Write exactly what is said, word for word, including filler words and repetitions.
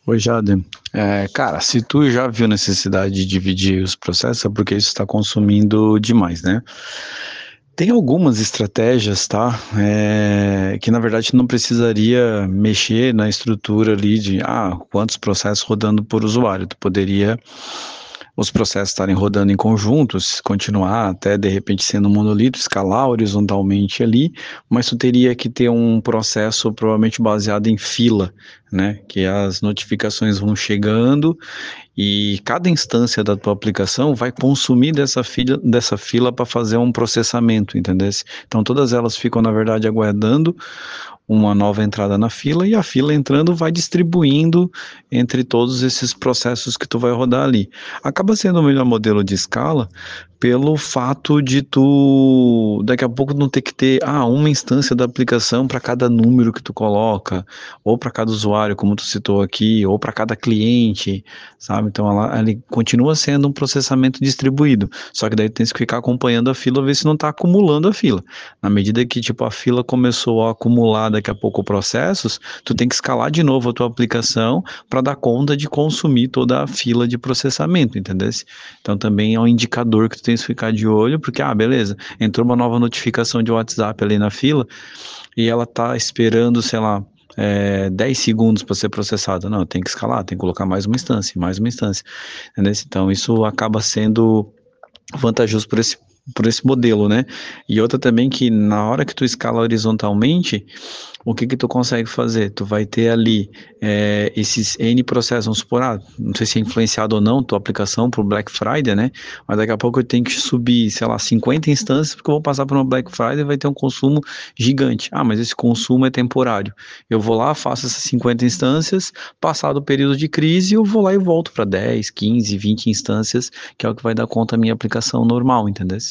Oi, Jadem. É, cara, se tu já viu necessidade de dividir os processos, é porque isso está consumindo demais, né? Tem algumas estratégias, tá? É, que na verdade não precisaria mexer na estrutura ali de, ah, quantos processos rodando por usuário. Tu poderia os processos estarem rodando em conjuntos, continuar até de repente sendo um monolito, escalar horizontalmente ali, mas tu teria que ter um processo provavelmente baseado em fila, né? Que as notificações vão chegando e cada instância da tua aplicação vai consumir dessa fila, dessa fila para fazer um processamento, entendeu? Então todas elas ficam, na verdade, aguardando uma nova entrada na fila e a fila entrando vai distribuindo entre todos esses processos que tu vai rodar ali. Acaba sendo o melhor modelo de escala pelo fato de tu daqui a pouco não ter que ter ah, uma instância da aplicação para cada número que tu coloca, ou para cada usuário, como tu citou aqui, ou para cada cliente, sabe? Então ela, ele continua sendo um processamento distribuído. Só que daí tu tens que ficar acompanhando a fila, ver se não está acumulando a fila. Na medida que tipo a fila começou a acumular daqui a pouco processos, tu tem que escalar de novo a tua aplicação para dar conta de consumir toda a fila de processamento, entendeu? Então também é um indicador que tu tens que ficar de olho, porque ah, beleza, entrou uma nova notificação de WhatsApp ali na fila e ela tá esperando, sei lá, é, dez segundos para ser processada. Não, tem que escalar, tem que colocar mais uma instância, mais uma instância, entendeu? Então isso acaba sendo vantajoso por esse, por esse modelo, né? E outra também que na hora que tu escala horizontalmente, o que que tu consegue fazer? Tu vai ter ali é, esses N processos, vamos supor, ah, não sei se é influenciado ou não tua aplicação para o Black Friday, né? Mas daqui a pouco eu tenho que subir, sei lá, cinquenta instâncias, porque eu vou passar por uma Black Friday e vai ter um consumo gigante. Ah, mas esse consumo é temporário. Eu vou lá, faço essas cinquenta instâncias, passado o período de crise, eu vou lá e volto para dez, quinze, vinte instâncias, que é o que vai dar conta da minha aplicação normal, entendeu?